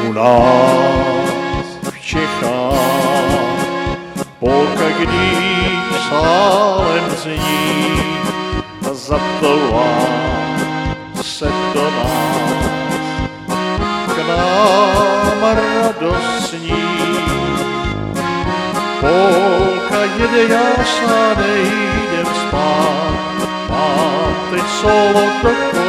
u nás v Čechách. Polka, když sálem zní a zaplouvá se do nás, k nám radostní. Polka jede, já sa nejdem spát, mám teď solo do